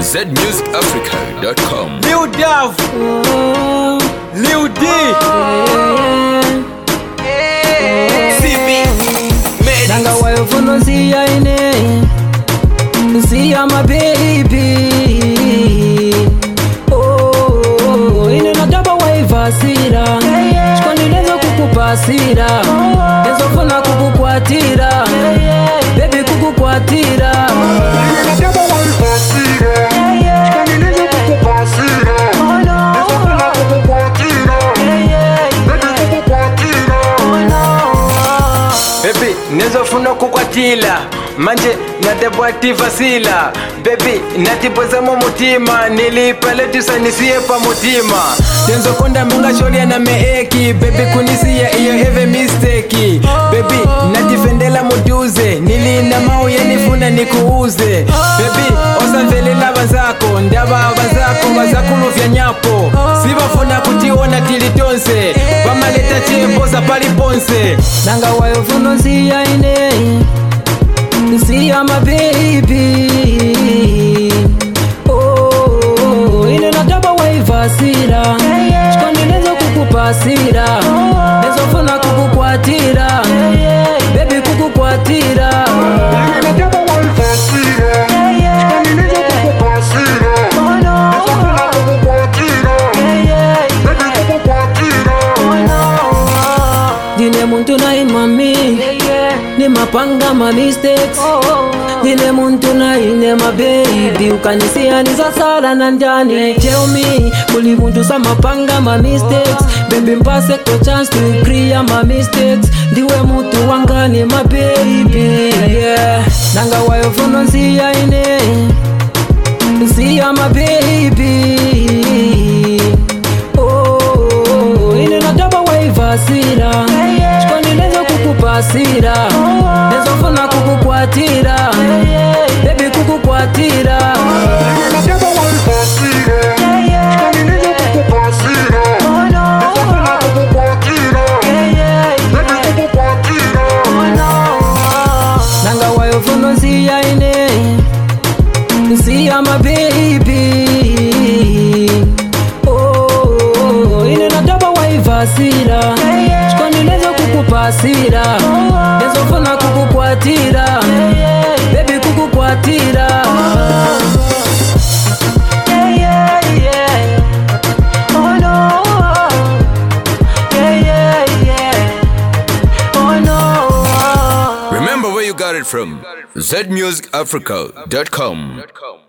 zmusicafrica.com. Lil Dav, Lil D, CB, Nanga wayofuno siya ine, siya my baby. Oh, ine nataba waivasira, chkwani nezo kukupasira, nezo funa kukukwatira, baby kukukwatira. baby nezofuna kukwatila manje nadebwativa sila baby natibwezamo mutima nilipaletusanisiye pa mutima tenzokonda mungasholya na meeki baby kunisiya iyo eve misteki baby natifendela muduze nilina mauye nifuna nikuuze baby osamvelela bazako ndaba bazako bazakuluvya nyapo sibafuna kutiona tilitonse bamaleta chemboza pali ponse Nanga wayofuno siya ine, siya my baby. Oh, ine nataba waivasira, chkwani nezo kukupasira, nezo funa kukukwatira, baby kukukwatira. Dine muntu na imami, ni mapanga ma mistakes. Dine muntu na ine my baby, ukanisia nizasala na njani. Tell me, kuli muntu sa mapanga ma mistakes. Baby mpase ko chance to clear my mistakes. Diwe muntu wangani my baby, yeah. Nanga wayofuno siya ine, siya my baby. Oh, ine nataba waivasira, chkwani nezo kukupasira, nezo funa kukukwatira, baby kukukwatira. Nanga wayofuno siya ine, siya my baby. Oh, ine nataba waivasira, chkwani nezo kukupasira, nezo funa kukukwatira, baby kukukwatira. Remember where you got it from. zmusicafrica.com.